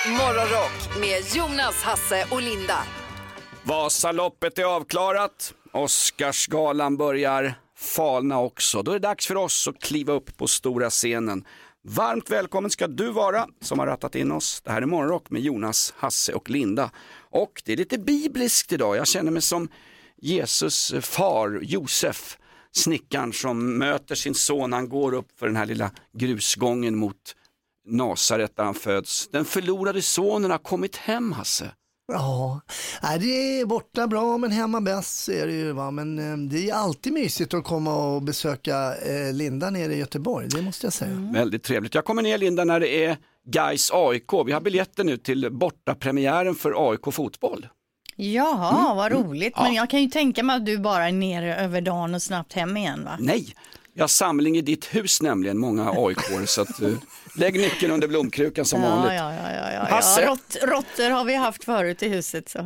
Morgonrock med Jonas, Hasse och Linda. Vasaloppet är avklarat. Oscarsgalan börjar falna också. Då är det dags för oss att kliva upp på stora scenen. Varmt välkommen ska du vara som har rattat in oss. Det här är Morgonrock med Jonas, Hasse och Linda. Och det är lite bibliskt idag. Jag känner mig som Jesus far, Josef, snickaren som möter sin son. Han går upp för den här lilla grusgången mot Nasaret där han föds. Den förlorade sonen har kommit hem, Hasse. Ja, det är borta bra men hemma bäst är det ju, va? Men det är alltid mysigt att komma och besöka Linda nere i Göteborg, det måste jag säga. Väldigt trevligt. Jag kommer ner, Linda, när det är Gais AIK. Vi har biljetter nu till bortapremiären för AIK fotboll. Jaha, vad roligt. Men jag kan ju tänka mig att du bara är nere över dagen och snabbt hem igen, va? Nej, jag har samling i ditt hus nämligen, många AIK-are, så att lägg nyckeln under blomkrukan som vanligt. Hasse? Ja, råttor har vi haft förut i huset, så.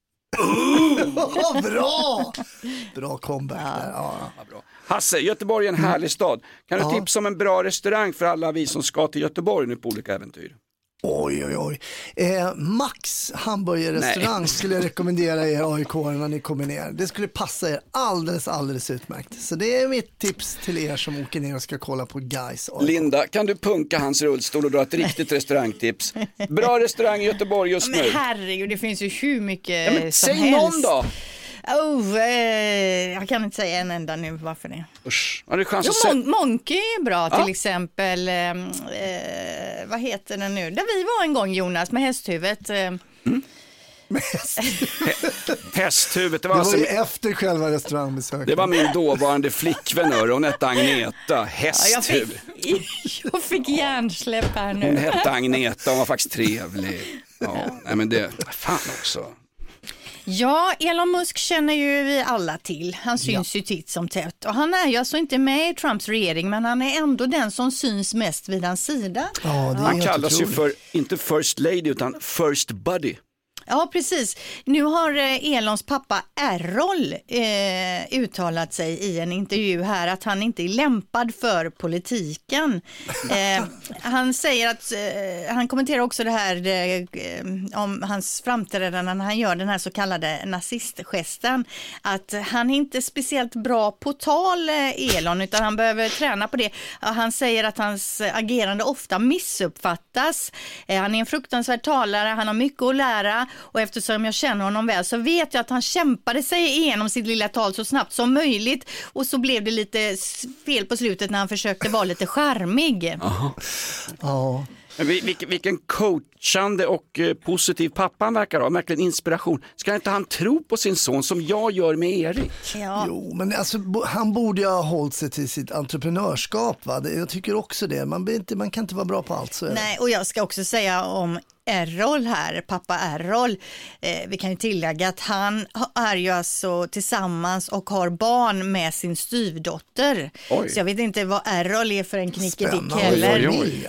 Bra comeback där. Ja. Bra. Hasse, Göteborg är en härlig stad. Kan du tipsa om en bra restaurang för alla vi som ska till Göteborg nu på olika äventyr? Oj. Max hamburgerrestaurang skulle jag rekommendera er AIK när ni kommer ner. Det skulle passa er alldeles utmärkt. Så det är mitt tips till er som åker ner och ska kolla på Gais AIK. Linda, kan du punka hans rullstol och dra ett riktigt restaurangtips? Bra restaurang i Göteborg just nu. Men herregud, det finns ju hur mycket som säg helst. Någon då! Jag kan inte säga en enda nu, varför det? Usch, har du chans att Monkey är bra till exempel. Vad heter den nu? Där vi var en gång, Jonas, med hästhuvudet. Hästhuvudet, det var ju efter själva restaurangbesöket. Det var min dåvarande flickvän, hon hette Agneta. Hästhuvud. Jag fick hjärnsläpp här nu. Hon hette Agneta, hon var faktiskt trevlig. Nej men det, fan också. Ja, Elon Musk känner ju vi alla till. Han syns ju titt som tätt. Och han är ju alltså inte med i Trumps regering, men han är ändå den som syns mest vid hans sida. Han kallas ju för, inte First Lady utan First Buddy. Ja, precis. Nu har Elons pappa Errol uttalat sig i en intervju här att han inte är lämpad för politiken. Han säger att, han kommenterar också det här om hans framträdande när han gör den här så kallade nazistgesten, att han är inte speciellt bra på tal, Elon, utan han behöver träna på det. Han säger att hans agerande ofta missuppfattas. Han är en fruktansvärd talare, han har mycket att lära. Och eftersom jag känner honom väl så vet jag att han kämpade sig igenom sitt lilla tal så snabbt som möjligt. Och så blev det lite fel på slutet när han försökte vara lite charmig. Ja. Vilken coachande och positiv pappa han verkar ha. Verkligen inspiration. Ska inte han tro på sin son som jag gör med Erik? Ja. Jo, men alltså, han borde ju ha hållit sig till sitt entreprenörskap, va? Jag tycker också det. Man kan inte vara bra på allt. Så nej, och jag ska också säga om Errol här, pappa Errol, vi kan ju tillägga att han är ju alltså tillsammans och har barn med sin styvdotter. Oj. Så jag vet inte vad Errol är för en knickedick heller.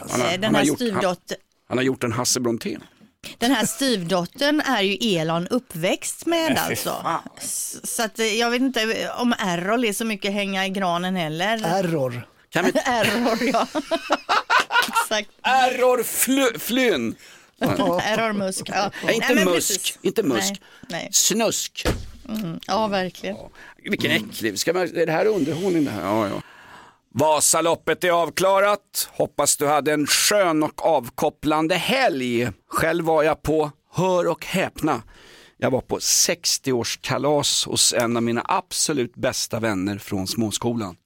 Han har gjort en Hasse Brontén. Den här styvdottern är ju Elon uppväxt med alltså. Så att jag vet inte om Errol är så mycket hänga i granen heller. Error. Error, ja. Exakt. Error flyn. Error Musk. Ja. Inte musk. Nej. Snusk. Ja, verkligen. Ja. Vilken äcklig. Är det här underhållning det här? Ja. Vasaloppet är avklarat. Hoppas du hade en skön och avkopplande helg. Själv var jag på, hör och häpna, jag var på 60-årskalas hos en av mina absolut bästa vänner från småskolan.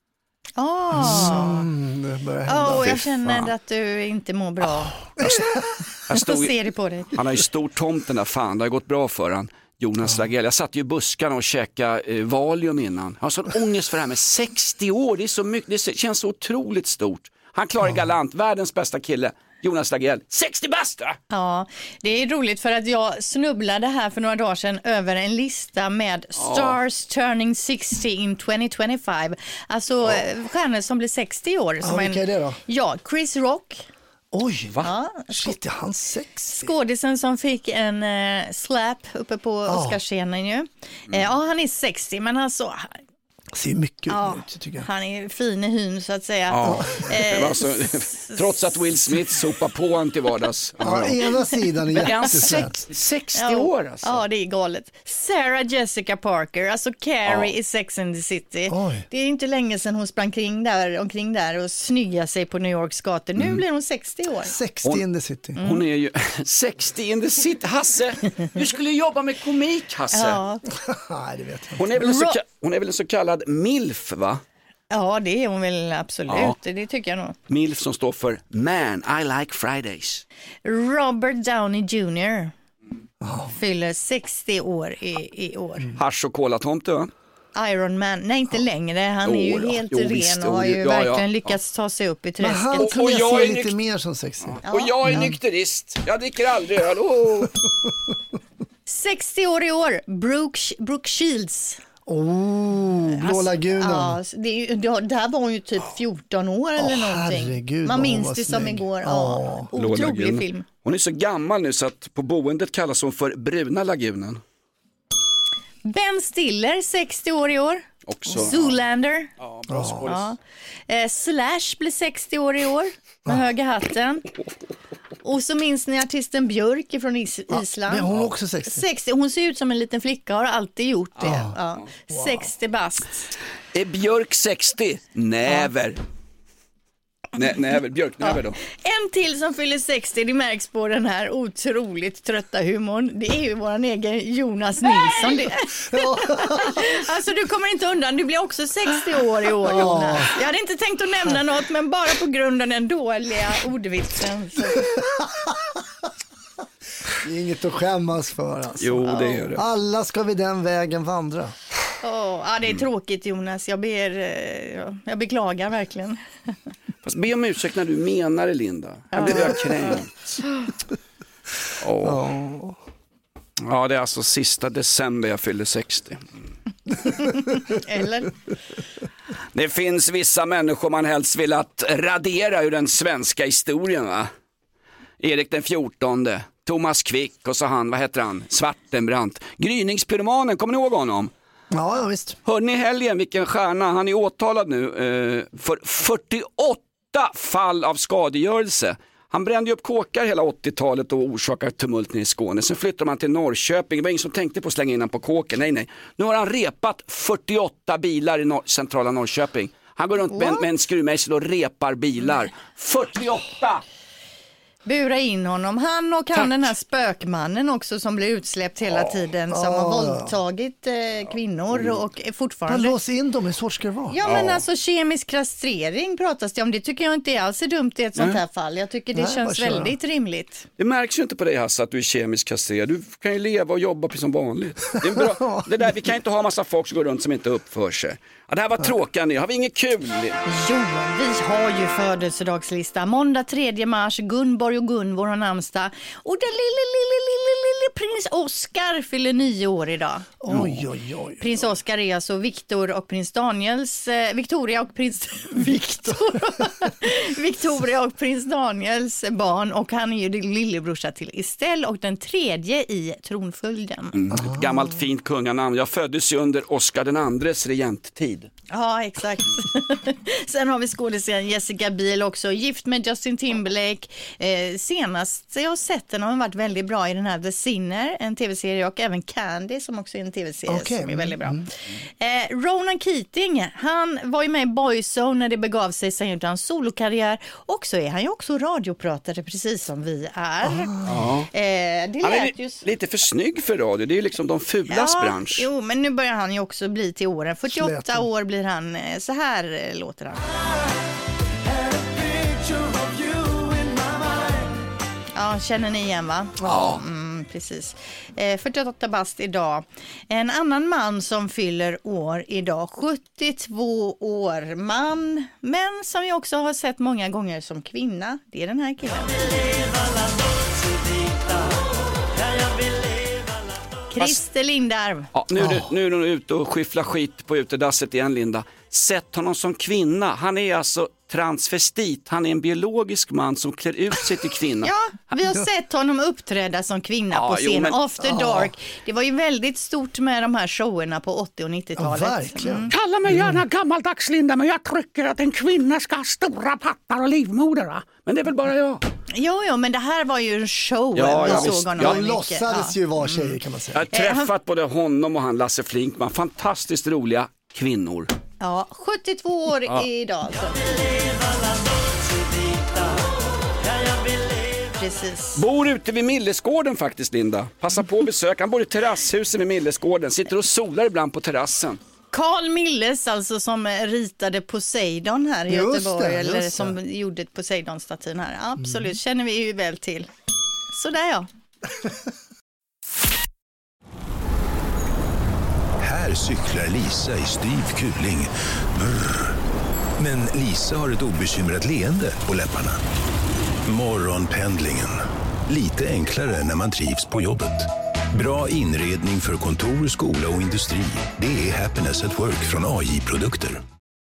Jag känner att du inte mår bra. Jag ser det på dig. Han har ju stor tomten där, fan, det har gått bra för han. Jonas Lagell. Jag satt ju i buskarna och käkade Valium innan. Jag har sån ångest för det här med 60 år. Det är så mycket, det känns så otroligt stort. Han klarar galant, världens bästa kille. Jonas Lagell, 60 basta! Ja, det är roligt för att jag snubblade här för några dagar sedan över en lista med Stars turning 60 in 2025. Alltså stjärnor som blir 60 år. Som vilka är det då? Ja, Chris Rock. Oj, va? Ja, shit, är han 60? Skådisen som fick en slap uppe på Oscarsscenen ju. Ja, han är 60, men alltså Ser mycket ut, tycker jag. Han är fin i hyn så att säga. Ja. Alltså, trots att Will Smith sopar på han till vardags. Ena sidan är jätteslätt. 60 år alltså. Ja, det är galet. Sarah Jessica Parker, alltså Carrie i Sex and the City. Oj. Det är inte länge sedan hon sprang omkring där och snygga sig på New Yorks gator. Nu blir hon 60 år. 60 in the city. Hon är ju 60 in the city. Hasse, du skulle jobba med komik, Hasse. Ja. Nej, det vet jag. Hon är väl en så kallad MILF, va? Ja, det är hon väl absolut. Ja. Det tycker jag nog. MILF som står för Man, I like Fridays. Robert Downey Jr. fyller 60 år i år. Hasch och kolatomte, va? Iron Man, nej inte längre, han är ju helt ren och har ju verkligen lyckats ta sig upp i Men träsket. han tror jag ser lite mer som 60. Och jag är nykterist, jag dricker aldrig öl. 60 år i år, Brooke Shields. Blå lagunen. Ja, där var hon ju typ 14 år eller någonting. Herregud, man minns det som igår. Ja, otrolig film. Hon är så gammal nu så att på boendet kallas hon för Bruna lagunen. Ben Stiller, 60 år i år. Också. Zoolander. Ja, bra skådis. Ja. Slash blir 60 år i år med höga hatten. Och så minns ni artisten Björk från Island. Men hon är också 60. Hon ser ut som en liten flicka, har alltid gjort det. Ja. 60 bast. Är Björk 60? Näver. Björknäver då. En till som fyller 60, det märks på den här otroligt trötta humorn. Det är ju våran egen Jonas Nilsson. Alltså du kommer inte undan, du blir också 60 år i år, Jonas. Jag hade inte tänkt att nämna något, men bara på grund av den dåliga ordvitsen. Så. Det är inget att skämmas för alltså. Jo, det är det. Alla ska vi den vägen vandra. Det är tråkigt, Jonas. Jag beklagar verkligen. Fast be om ursäkt när du menar det, Linda. Jag blir kränkt. Ja, det är alltså sista december jag fyller 60. Eller? Det finns vissa människor man helst vill att radera ur den svenska historien, va? Erik den 14, Thomas Quick och så han, vad heter han? Svartenbrandt. Gryningspyromanen, kommer ni ihåg honom? Ja, visst. Hörde ni helgen vilken stjärna? Han är åtalad nu för 48 fall av skadegörelse. Han brände upp kåkar hela 80-talet och orsakade tumult i Skåne. Sen flyttade man till Norrköping. Det var ingen som tänkte på att slänga in han på kåken. Nej. Nu har han repat 48 bilar i centrala Norrköping. Han går runt med en skruvmejsel och repar bilar. 48! Bura in honom. Han och den här spökmannen också som blir utsläppt hela tiden som har våldtagit kvinnor och fortfarande... Han låser in dem, hur svårt ska det vara? Ja, men alltså kemisk kastrering pratas det om. Det tycker jag inte alls är dumt i ett sånt här fall. Jag tycker det känns väldigt rimligt. Det märks ju inte på dig, Hasse, att du är kemisk kastrerad. Du kan ju leva och jobba precis som vanligt. Det är bra. Det där, vi kan inte ha massa folk som går runt som inte uppför sig. Ja, det här var tråkigt. Har vi inget kul? Jo, vi har ju födelsedagslista. Måndag 3 mars, Gunborg och Gunvor har namnsdag. Och den lille prins Oscar fyller 9 år idag. Oj. Prins Oscar är alltså Victoria och prins Daniels barn, och han är ju lillebrorsa till Estelle och den 3:e i tronföljden. Ett gammalt fint kunganamn. Jag föddes ju under Oscar den andres regenttid. Ja, exakt. Sen har vi skådespelaren Jessica Biel också, gift med Justin Timberlake. Senast jag har sett den har varit väldigt bra i den här The Sinner, en tv-serie, och även Candy som också är en tv-serie som är väldigt bra. Ronan Keating, han var ju med i Boyzone när det begav sig, sen gjorde han solokarriär, och så är han ju också radiopratare precis som vi är. Det han är lite för snygg för radio, det är ju liksom de fulas bransch. Jo, men nu börjar han ju också bli till åren. 48 år blir han, så här låter han. Ja, känner ni igen, va? Ja. Precis. 48 bast idag. En annan man som fyller år idag, 72 år, man, men som vi också har sett många gånger som kvinna. Det är den här killen. Christer Lindarw. Ja, nu är du ute och skyfflar skit på utedasset igen, Linda. Sätt honom som kvinna. Han är alltså transvestit. Han är en biologisk man som klär ut sig till kvinna. Ja, vi har sett honom uppträda som kvinna på scen. After Dark. Det var ju väldigt stort med de här showerna på 80- och 90-talet. Ja, verkligen. Kalla mig gärna gammaldags, Linda, men jag tycker att en kvinna ska ha stora pattar och livmoder, va? Men det är väl bara jag. Jo, men det här var ju en show. Ja, såg honom De låtsades ju vara tjejer, kan man säga. Jag har träffat både honom och han Lasse Flinkman. Fantastiskt roliga kvinnor. Ja, 72 år idag. Alltså. Precis. Bor ute vid Millesgården faktiskt, Linda. Passa på att besöka. Han bor i terrasshuset vid Millesgården. Sitter och solar ibland på terrassen. Carl Milles, alltså, som ritade Poseidon här i Göteborg, eller som gjorde Poseidon-statyn här. Absolut, känner vi ju väl till. Så där, ja. Här cyklar Lisa i styv kuling. Brr. Men Lisa har ett obekymrat leende på läpparna. Morgonpendlingen. Lite enklare när man trivs på jobbet. Bra inredning för kontor, skola och industri. Det är Happiness at Work från AI-produkter.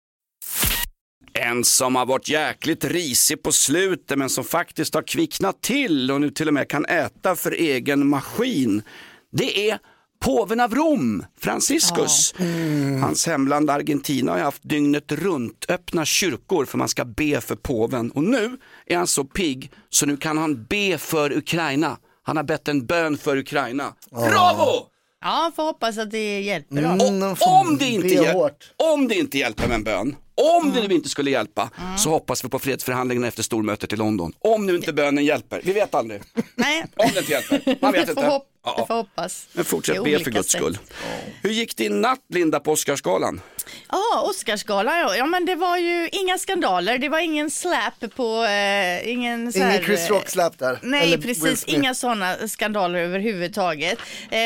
En som har varit jäkligt risig på slutet men som faktiskt har kvicknat till och nu till och med kan äta för egen maskin. Det är påven av Rom, Franciscus. Hans hemland Argentina har haft dygnet runt öppna kyrkor för man ska be för påven. Och nu är han så pigg så nu kan han be för Ukraina. Han har bett en bön för Ukraina. Bravo! Ja, får hoppas att det hjälper då. Om det inte hjälper med en bön, om det nu inte skulle hjälpa, så hoppas vi på fredsförhandlingarna efter stormötet i London. Om nu inte bönen hjälper, vi vet aldrig. Nej. Om det inte hjälper, man vet inte. Det får hoppas. Men fortsätt be för Guds skull. Hur gick din natt, Linda, på Oscarsgalan? Ja, Oscarsgalan, ja, men det var ju inga skandaler. Det var ingen slap på... ingen Chris Rock-slap där. Nej, eller precis. Inga sådana skandaler överhuvudtaget.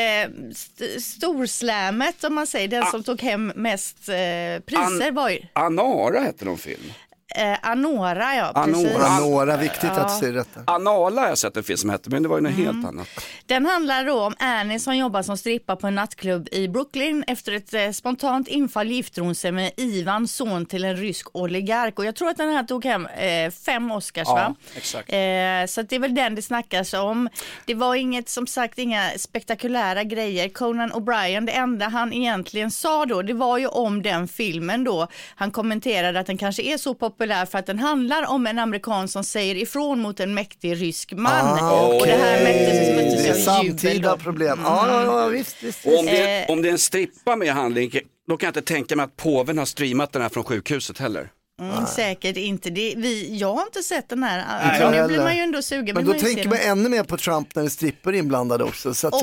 Storslämet, om man säger, den som tog hem mest priser var ju... Anara heter någon film. Anora, ja, precis. Anora, viktigt att du säger detta. Anala har jag sett en film som heter, men det var ju något helt annat. Den handlar då om Annie som jobbar som strippa på en nattklubb i Brooklyn. Efter ett spontant infall gifter hon sig med Ivan, son till en rysk oligark. Och jag tror att den här tog hem 5 Oscars, va? Exakt. Så det är väl den det snackas om. Det var inget, som sagt, inga spektakulära grejer. Conan O'Brien, det enda han egentligen sa då, det var ju om den filmen då. Han kommenterade att den kanske är så populär för att den handlar om en amerikan som säger ifrån mot en mäktig rysk man. Och det här möttes det är av samtida jubel problem. Ja, visst. Om det är en strippa med handling, då kan jag inte tänka mig att påven har streamat den här från sjukhuset heller. Säkert inte. Jag har inte sett den här. Nu blir man ju ändå sugen. Men då tänker man ännu mer på Trump när det stripper inblandade också. Så att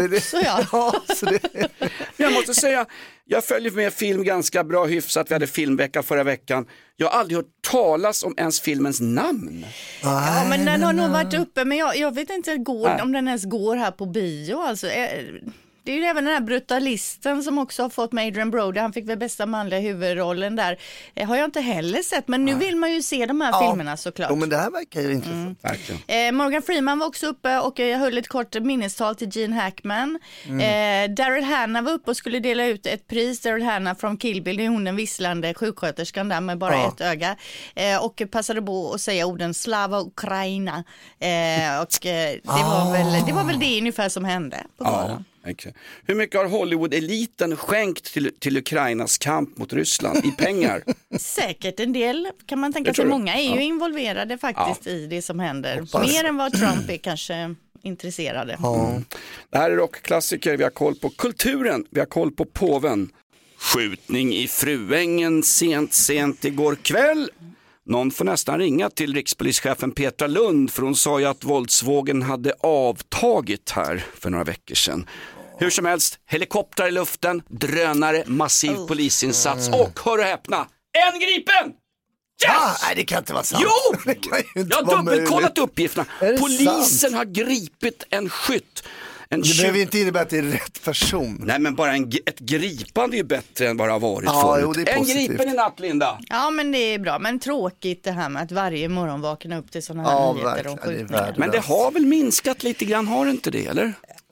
Jag måste säga, jag följer med film ganska bra, hyfsat. Vi hade filmvecka förra veckan. Jag har aldrig hört talas om ens filmens namn. Ja, men den har nog varit uppe. Men jag vet inte om den ens går här på bio. Alltså, det är ju även den här brutalisten som också har fått med Adrian Brody. Han fick väl bästa manliga huvudrollen där. Har jag inte heller sett. Men nu vill man ju se de här filmerna såklart. Men det här verkar ju intressant. Morgan Freeman var också uppe och jag höll ett kort minnestal till Gene Hackman. Daryl Hannah var uppe och skulle dela ut ett pris. Daryl Hannah från Kill Bill. Det är hon den visslande sjuksköterskan där med bara ett öga. Och passade på att säga orden Slava Ukraina. Det var väl det ungefär som hände på galan. Okay. Hur mycket har Hollywood-eliten skänkt till Ukrainas kamp mot Ryssland i pengar? Säkert en del, kan man tänka sig. Många är ju involverade faktiskt i det som händer. Mer än vad Trump är kanske intresserade. Det här är rockklassiker, vi har koll på kulturen, vi har koll på påven. Skjutning i Fruängen sent igår kväll. Någon får nästan ringa till rikspolischefen Petra Lund, för hon sa ju att våldsvågen hade avtagit här för några veckor sedan. Hur som helst, helikoptrar i luften, drönare, massiv polisinsats och, hör och häpna, en gripen! Yes! Nej, det kan inte vara sant. Jo! Jag har dubbelkollat uppgifterna. Polisen har gripit en skytt. Det behöver inte innebära att det är rätt person. Nej, men bara ett gripande är ju bättre än bara har varit förut. En gripen i natt, Linda. Ja, men det är bra. Men tråkigt det här med att varje morgon vakna upp till sådana här nyheter om skjutningar. Men det har väl minskat lite grann, har det inte det, eller?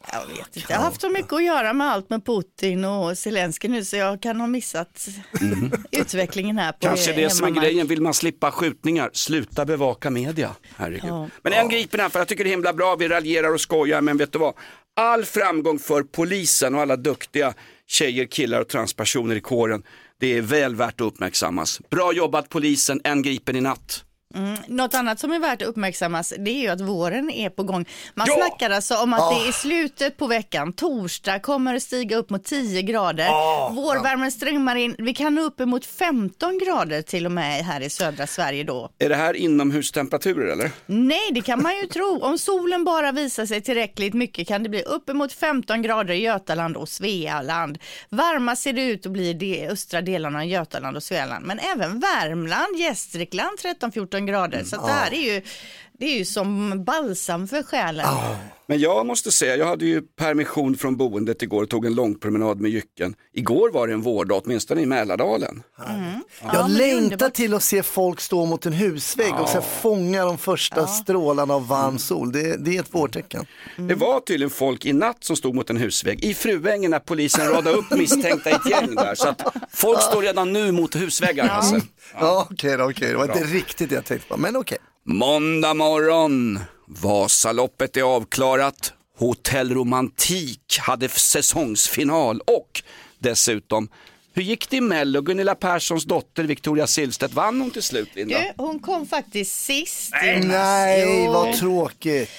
Jag vet inte, jag har haft så mycket att göra med allt med Putin och Zelensky nu så jag kan ha missat utvecklingen här på kanske det som är grejen, vill man slippa skjutningar, sluta bevaka media. Herregud. Ja. Men en gripen här, för jag tycker det är himla bra, vi raljerar och skojar, men vet du vad? All framgång för polisen och alla duktiga tjejer, killar och transpersoner i kåren, det är väl värt att uppmärksammas. Bra jobbat polisen, en gripen i natt. Något annat som är värt att uppmärksammas, det är ju att våren är på gång. Man snackar alltså om att det är slutet på veckan. Torsdag kommer det stiga upp mot 10 grader. Vårvärmen strömmar in. Vi kan nå upp emot 15 grader till och med här i södra Sverige då. Är det här inomhustemperaturer eller? Nej, det kan man ju tro. Om solen bara visar sig tillräckligt mycket kan det bli upp emot 15 grader i Götaland och Svealand. Varma ser det ut att bli de östra delarna av Götaland och Svealand. Men även Värmland, Gästrikland 13-14 grader. Så det här är ju som balsam för själen. Men jag måste säga, jag hade ju permission från boendet igår och tog en lång promenad med jycken. Igår var det en vårdag, åtminstone i Mälardalen. Jag längtar till att se folk stå mot en husvägg och så fånga de första strålarna av varm sol. Det är ett vårtecken. Det var tydligen folk i natt som stod mot en husvägg i Fruängen när polisen radade upp misstänkta i ett gäng där. Så att folk står redan nu mot husväggar. Alltså. Okej. Det var inte riktigt det jag tänkte på, men okej. Måndag morgon, Vasaloppet är avklarat, Hotell Romantik hade säsongsfinal och dessutom, hur gick det i Mello? Gunilla Perssons dotter Victoria Silvstedt, vann hon till slut, Linda? Hon kom faktiskt sist. Nej, vad tråkigt.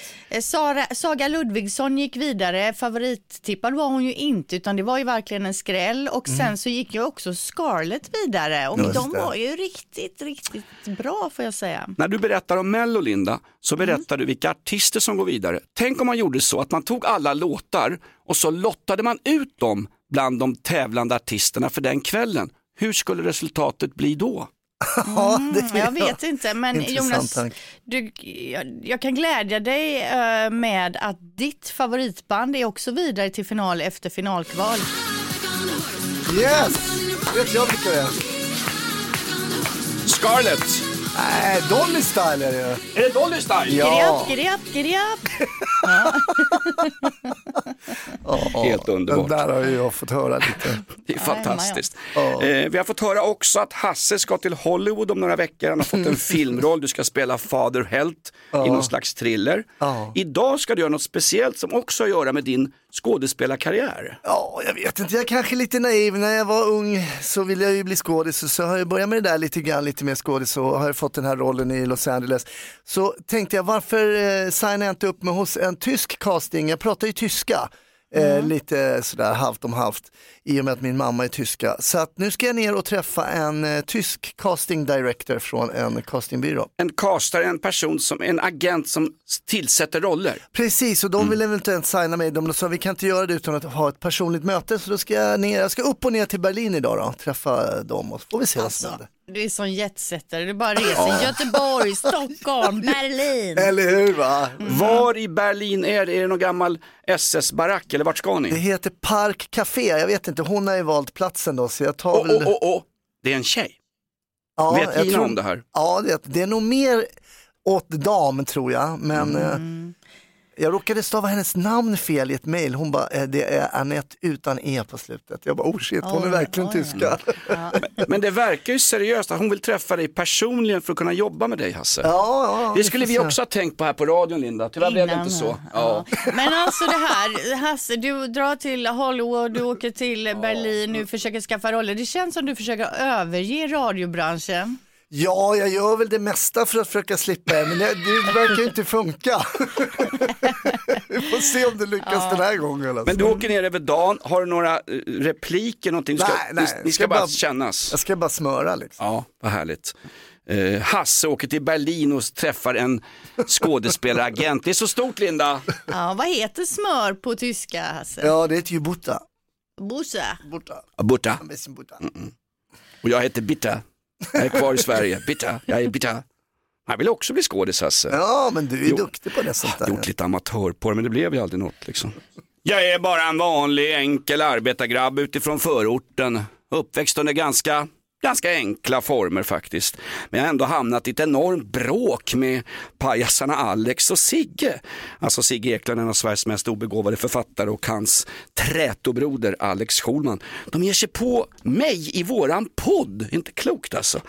Saga Ludvigsson gick vidare, favorittippad var hon ju inte utan det var ju verkligen en skräll och sen så gick ju också Scarlett vidare och de var ju riktigt bra får jag säga. När du berättar om Mello, Linda, så berättar du vilka artister som går vidare. Tänk om man gjorde så att man tog alla låtar och så lottade man ut dem bland de tävlande artisterna för den kvällen. Hur skulle resultatet bli då? Jag vet inte, men Jonas, jag kan glädja dig med att ditt favoritband är också vidare till final efter finalkval. Yes! Vet jag vilka det är? Scarlett! Nej, Dolly Style är det. Är det Dolly Style? Ja. Giddy up. Helt underbart. Den där har jag fått höra lite. Det är fantastiskt. Vi har fått höra också att Hasse ska till Hollywood om några veckor. Han har fått en filmroll. Du ska spela Father Helt i någon slags thriller. Idag ska du göra något speciellt som också har att göra med din skådespelarkarriär. Ja, jag vet inte. Jag är kanske lite naiv. När jag var ung så ville jag ju bli skådis. Så har jag börjat med det där lite mer skådis och har fått den här rollen i Los Angeles. Så tänkte jag, varför signar jag inte upp mig hos en tysk casting? Jag pratar ju tyska. Lite sådär halvt om halvt i och med att min mamma är tyska. Så att nu ska jag ner och träffa en tysk casting director från en castingbyrå. En castare, en person som en agent som tillsätter roller. Precis, och de vill eventuellt signa mig. De sa vi kan inte göra det utan att ha ett personligt möte. Så då ska jag ska upp och ner till Berlin idag då, träffa dem och får vi se vad som händer. Du är sån jetsetter, du bara reser Göteborg, Stockholm, Berlin. Eller hur va? Var i Berlin är det? Är det någon gammal SS-barack eller vart ska ni? Det heter Park Café, jag vet inte, hon har ju valt platsen då så jag tar väl... Det är en tjej. Ja, vet Gina om det här? Ja, det är nog mer åt dam tror jag, men... Jag råkade stava hennes namn fel i ett mejl. Hon bara, det är Annette utan E på slutet. Jag bara, shit, hon är verkligen tyska. Ja. Men det verkar ju seriöst att hon vill träffa dig personligen för att kunna jobba med dig, Hasse. Ja, det skulle vi också ha tänkt på här på radion, Linda. Tyvärr blev det inte så. Ja. Men alltså det här, Hasse, du drar till Hollywood, du åker till Berlin, nu försöker skaffa roller. Det känns som du försöker överge radiobranschen. Ja, jag gör väl det mesta för att försöka slippa men det verkar inte funka. Vi får se om det lyckas den här gången. Alltså. Men du åker ner över dagen, har du några repliker, någonting? Nej, ni ska bara kännas. Jag ska bara smöra liksom. Ja, vad härligt. Hasse åker till Berlin och träffar en skådespelaragent. Det är så stort, Linda. Ja, vad heter smör på tyska, Hasse? Ja, det heter ju Butter. Butter. Och jag heter Bitter. Jag är kvar i Sverige. Jag är bitter. Jag vill också bli skådis, Hasse. Ja, men du är duktig på det sånt där. Jag har gjort lite amatör på det, men det blev ju aldrig något liksom. Jag är bara en vanlig enkel arbetargrabb utifrån förorten. Uppväxt under ganska ganska enkla former faktiskt. Men jag har ändå hamnat i ett enormt bråk med pajasarna Alex och Sigge. Alltså Sigge Eklund, en av Sveriges mest obegåvade författare, och hans trätobroder Alex Schulman. De ger sig på mig i våran podd. Inte klokt alltså.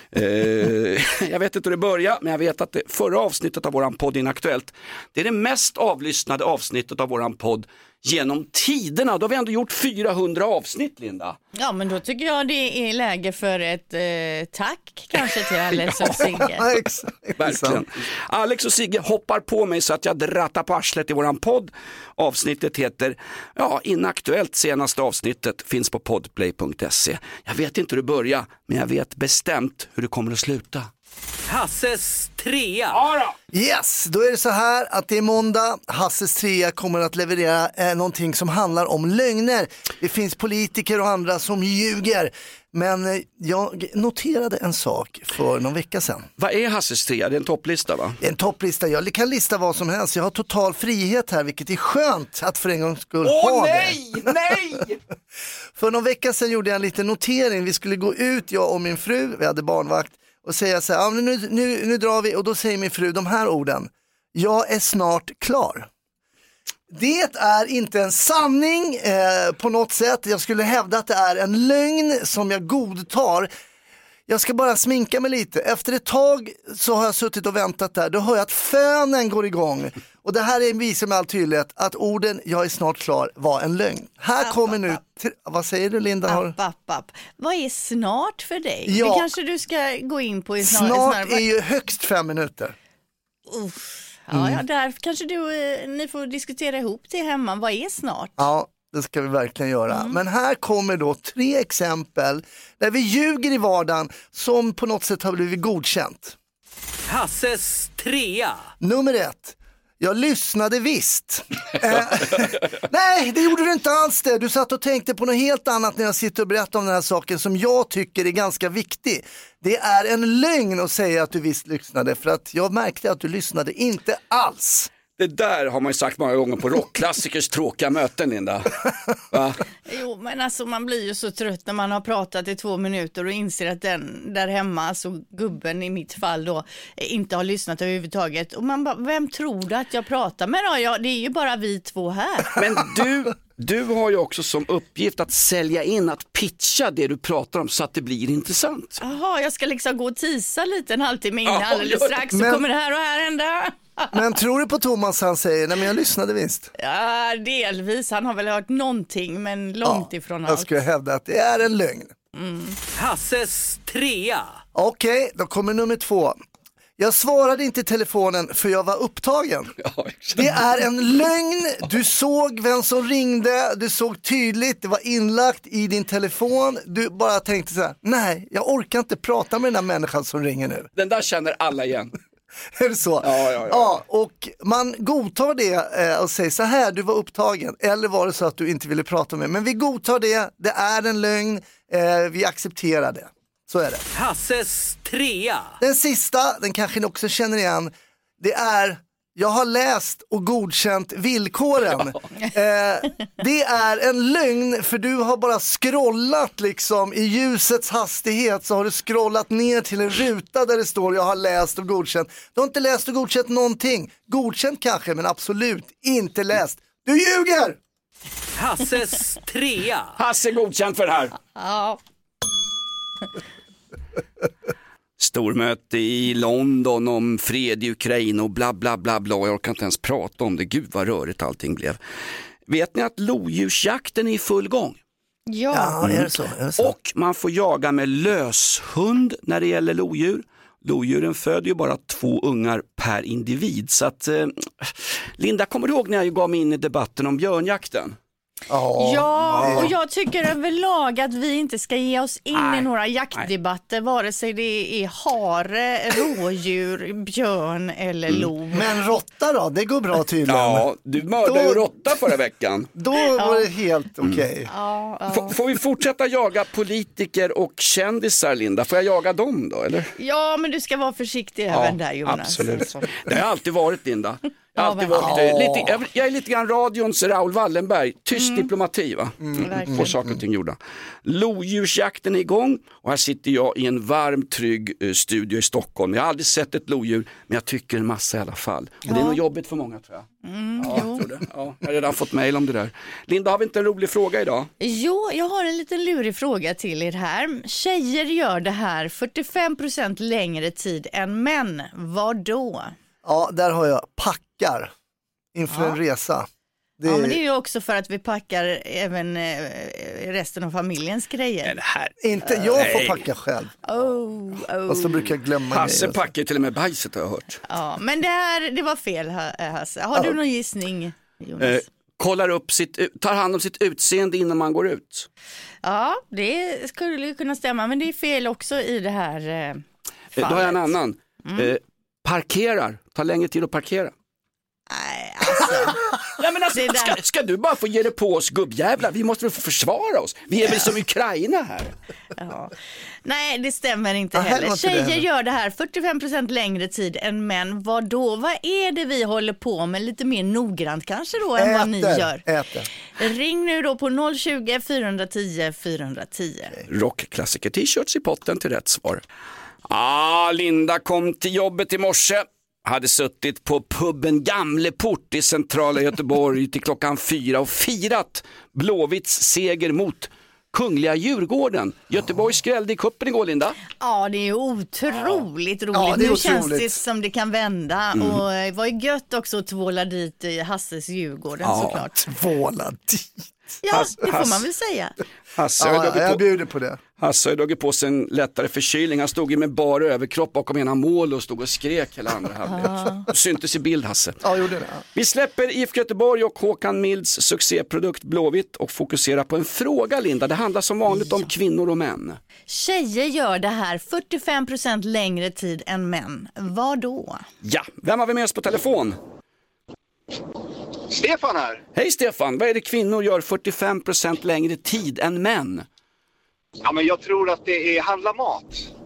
Jag vet inte hur det börjar, men jag vet att det förra avsnittet av våran podd Inaktuellt, det är det mest avlyssnade avsnittet av våran podd genom tiderna. Då har vi ändå gjort 400 avsnitt, Linda. Ja, men då tycker jag det är läge för ett tack kanske till Alex och Sigge. Ja, exakt. Verkligen. Alex och Sigge hoppar på mig så att jag drattar på arslet i våran podd. Avsnittet heter Inaktuellt. Senaste avsnittet finns på podplay.se. Jag vet inte hur det börjar, men jag vet bestämt hur det kommer att sluta. Hasses trea. Yes, då är det så här att det är måndag. Hasses trea kommer att leverera någonting som handlar om lögner. Det finns politiker och andra som ljuger. Men jag noterade en sak för någon vecka sedan. Vad är Hasses trea? Det är en topplista, va? Det är en topplista. Jag kan lista vad som helst. Jag har total frihet här, vilket är skönt att för en gångs skull ha nej, det. nej! För någon vecka sedan gjorde jag en liten notering. Vi skulle gå ut, jag och min fru, vi hade barnvakt, och säga så här, nu drar vi, och då säger min fru de här orden: jag är snart klar. Det är inte en sanning på något sätt. Jag skulle hävda att det är en lögn som jag godtar. Jag ska bara sminka mig lite. Efter ett tag så har jag suttit och väntat där. Då hör jag att fönen går igång. Och det här visar med all tydlighet att orden jag är snart klar var en lögn. Här kommer nu... Vad säger du, Linda? App. Vad är snart för dig? Ja. Det kanske du ska gå in på i snart är ju högst 5 minuter. Ja, där kanske ni får diskutera ihop det hemma. Vad är snart? Ja, det ska vi verkligen göra. Men här kommer då 3 exempel där vi ljuger i vardagen som på något sätt har blivit godkänt. Hasses trea. Nummer 1. Jag lyssnade visst. Nej, det gjorde du inte alls det. Du satt och tänkte på något helt annat när jag sitter och berättar om den här saken som jag tycker är ganska viktig. Det är en lögn att säga att du visst lyssnade, för att jag märkte att du lyssnade inte alls. Det där har man ju sagt många gånger på rockklassikers tråkiga möten, Linda. Va? Jo, men alltså man blir ju så trött när man har pratat i 2 minuter och inser att den där hemma, alltså gubben i mitt fall då, inte har lyssnat överhuvudtaget. Och man bara, vem tror du att jag pratar med då? Ja, det är ju bara vi 2 här. Men du har ju också som uppgift att sälja in, att pitcha det du pratar om så att det blir intressant. Jaha, jag ska liksom gå och tisa lite en halvtimme in alldeles strax, så kommer det här och här hända. Men tror du på Thomas, han säger, nej men jag lyssnade visst? Ja, delvis. Han har väl hört någonting, men långt ifrån allt. Jag skulle hävda att det är en lögn. Hasses trea. Okej, då kommer nummer 2. Jag svarade inte i telefonen för jag var upptagen. Det är en lögn. Du såg vem som ringde. Du såg tydligt. Det var inlagt i din telefon. Du bara tänkte så här: nej, jag orkar inte prata med den där människan som ringer nu. Den där känner alla igen. Är det så? Ja, och man godtar det och säger så här: du var upptagen. Eller var det så att du inte ville prata med? Men vi godtar det. Det är en lögn. Vi accepterar det. Så är det. Hasses trea. Den sista, den kanske ni också känner igen. Det är: jag har läst och godkänt villkoren. Det är en lögn, för du har bara scrollat liksom i ljusets hastighet, så har du scrollat ner till en ruta där det står jag har läst och godkänt. Du har inte läst och godkänt någonting. Godkänt kanske, men absolut inte läst. Du ljuger! Hasses trea. Hasse godkänt för det här. Ja. Stormöte i London om fred i Ukraina och bla bla bla bla. Jag kan inte ens prata om det. Gud vad rörigt allting blev. Vet ni att lodjursjakten är i full gång? Ja. Är det så? Är det så? Och man får jaga med löshund när det gäller lodjur. Lodjuren föder ju bara 2 ungar per individ. Så att, Linda, kommer du ihåg när jag gav mig in i debatten om björnjakten? Ja, och jag tycker överlag att vi inte ska ge oss in i några jaktdebatter, vare sig det är hare, rådjur, björn eller lo. Men råtta då, det går bra tydligen. Ja, du mördade ju råtta förra veckan. Då var det helt okej. Får vi fortsätta jaga politiker och kändisar, Linda? Får jag jaga dem då, eller? Ja, men du ska vara försiktig även där, Jonas. Absolut. Det har alltid varit, Linda. Jag har alltid varit jag är lite grann radions Raoul Wallenberg. Tyst diplomati, va? Får saker och ting gjorda. Lodjursjakten är igång och här sitter jag i en varm, trygg studio i Stockholm. Jag har aldrig sett ett lodjur, men jag tycker en massa i alla fall. Och det är nog jobbigt för många, tror jag. Jag tror det. Ja, jag har redan fått mejl om det där. Linda, har vi inte en rolig fråga idag? Jo, jag har en liten lurig fråga till er här. Tjejer gör det här 45% längre tid än män. Vad då? Ja, där har jag packar inför en resa. Ja, men det är ju också för att vi packar även resten av familjens grejer. Det här. Inte jag får packa själv. Och så brukar jag glömma Hasse packar till och med bajset, har jag hört. Ja, men det var fel, Hasse. Har du någon gissning, Jonas? Kollar upp tar hand om sitt utseende innan man går ut. Ja, det skulle kunna stämma, men det är fel också i det här fallet. Då har jag en annan. Parkerar, tar längre tid att parkera. Nej, alltså. Ja, men alltså, ska du bara få ge det på oss, gubbjävlar? Vi måste väl få försvara oss. Vi är väl som Ukraina här. Ja. Nej, det stämmer inte heller. Tjejer gör det här 45% längre tid än män. Vad är det vi håller på med lite mer noggrant kanske då än vad ni gör? Ring nu då på 020-410 410. Rockklassiker t-shirts i potten till rätt svar. Linda kom till jobbet i morse. Hade suttit på puben Gamleport i centrala Göteborg till klockan 4 och firat Blåvitts seger mot Kungliga Djurgården. Göteborg skrällde i kuppen igår, Linda. Ja, det är otroligt roligt. Ja, nu känns det som det kan vända. Och det var ju gött också att tvåla dit Hasses Djurgården såklart. Tvåla dit. Ja, det får man väl säga. Jag bjuder på det. Hasse har dragit på sig en lättare förkylning. Han stod ju med bara överkropp bakom ena mål och stod och skrek hela andra halvlek. Syntes i bild, Hasse. Ja, gjorde det. Vi släpper IFK Göteborg och Håkan Milds succéprodukt Blåvitt och fokuserar på en fråga, Linda. Det handlar som vanligt om kvinnor och män. Tjejer gör det här 45% längre tid än män. Vad då? Ja, vem har vi med oss på telefon? Stefan här. Hej Stefan, vad är det kvinnor gör 45% längre tid än män? Ja, men jag tror att det är handla mat.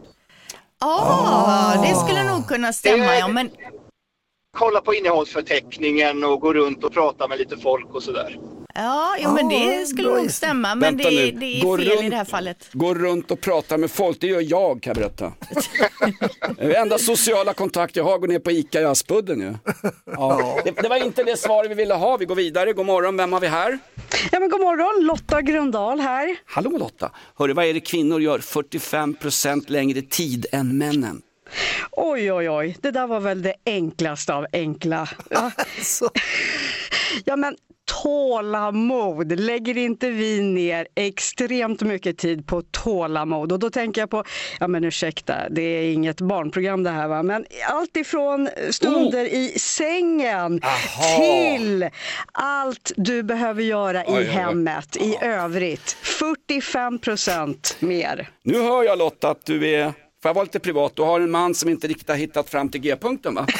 Det skulle nog kunna stämma, ja, men... Kolla på innehållsförteckningen och gå runt och prata med lite folk och sådär. Ja, men det skulle nog stämma, men det är fel i det här fallet. Gå runt och prata med folk, det gör jag, kan jag berätta. Enda sociala kontakt jag har går ner på Ica i Aspudden ju. Det var inte det svar vi ville ha, vi går vidare. God morgon, vem har vi här? Ja, men god morgon, Lotta Grundal här. Hallå Lotta, hörru, vad är det kvinnor gör 45% längre tid än männen? Oj, det där var väl det enklaste av enkla. Ja, men tålamod. Lägger inte vi ner extremt mycket tid på tålamod? Och då tänker jag på, ja men ursäkta, det är inget barnprogram det här, va? Men allt ifrån stunder i sängen till allt du behöver göra i hemmet i övrigt. 45% mer. Nu hör jag, Lotta, att du är... Får jag vara lite privat? Du har en man som inte riktigt har hittat fram till G-punkten, va?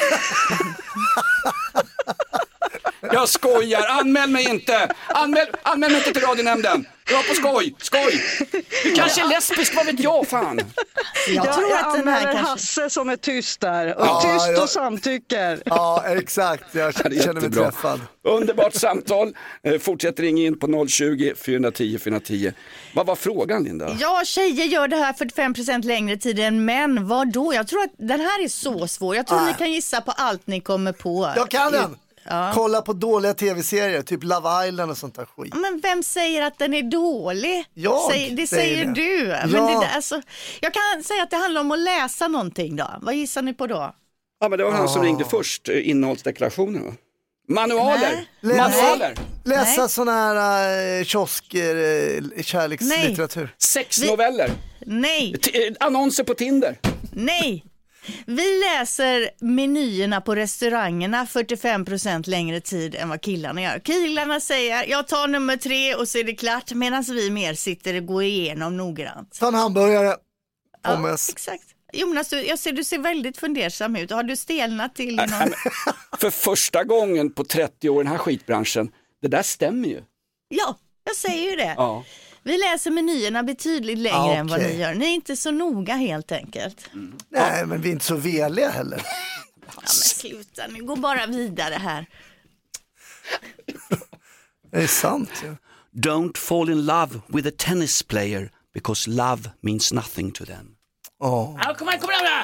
Jag skojar, anmäl mig inte! Anmäl mig inte till radionämnden! Jag var på skoj! Du kanske är lesbisk, vad vet jag, fan? Jag tror att den här Hasse som är tyst där. Och tyst och samtycker. Ja, exakt. Jag känner mig träffad. Underbart samtal. Fortsätt ringa in på 020-410-410. Vad var frågan, Linda? Ja, tjejer gör det här 45% längre tid än män. Vad då? Jag tror att den här är så svår. Jag tror ni kan gissa på allt ni kommer på. Jag kan den! Kolla på dåliga tv-serier, typ Love Island och sånt där skit. Men vem säger att den är dålig? Det säger du. Ja. Men det där, alltså, jag kan säga att det handlar om att läsa någonting då. Vad gissar ni på då? Ja, men det var han som ringde först, innehållsdeklarationen, va? Manualer. Läsa såna här kiosker, kärlekslitteratur. Sexnoveller. Nej. Annonser på Tinder. Nej. Vi läser menyerna på restaurangerna 45% längre tid än vad killarna gör. Killarna säger, jag tar nummer 3 och så är det klart, medan vi mer sitter och går igenom noggrant. Ta en hamburgare. Ja, exakt. Jonas, du ser väldigt fundersam ut. Har du stelnat till någon? För första gången på 30 år i den här skitbranschen, det där stämmer ju. Ja, jag säger ju det. Ja. Vi läser menyerna betydligt längre än vad ni gör. Ni är inte så noga helt enkelt. Nej, men vi är inte så veliga heller. Ja, men sluta, nu går bara vidare här. Det är sant. Ja. Don't fall in love with a tennis player because love means nothing to them. Ja, kom igen.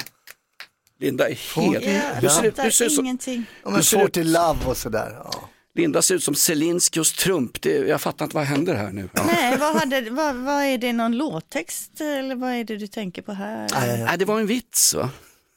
Linda är helt... Jag fattar ingenting. Ja, men får till love och sådär. Ja. Linda ser ut som Zelensky hos Trump. Jag fattar inte vad händer här nu. Ja. Nej, vad är det, någon låttext eller vad är det du tänker på här? Nej, det var en vits, va?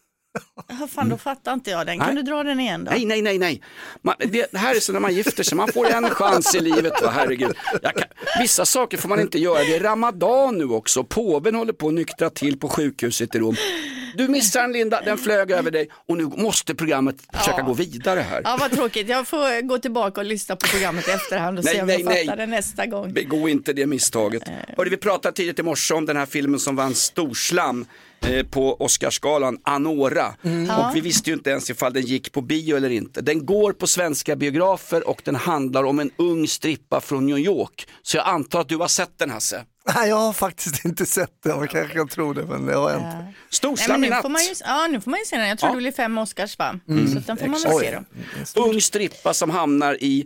Ja, fan, då fattar inte jag den. Kan du dra den igen då? Nej. Det här är så när man gifter sig. Man får en chans i livet, va? Herregud. Vissa saker får man inte göra. Det är Ramadan nu också. Påven håller på att nyktra till på sjukhuset i Rom. Du missar en, Linda, den flög över dig. Och nu måste programmet försöka gå vidare här. Ja, vad tråkigt. Jag får gå tillbaka och lyssna på programmet i efterhand och se om jag fattar det nästa gång. Begå inte det misstaget. Hörde, vi pratade tidigt i morse om den här filmen som vann storslam på Oscarsgalan, Anora. Och vi visste ju inte ens ifall den gick på bio eller inte. Den går på svenska biografer och den handlar om en ung strippa från New York. Så jag antar att du har sett den, Hasse. Nej, jag har faktiskt inte sett den. Man kanske kan tro det, men det har jag inte. Storslam i natt. Nu får man ju se den. Jag tror det blir 5 Oscars, va? Så den får man väl se då. Ung strippa som hamnar i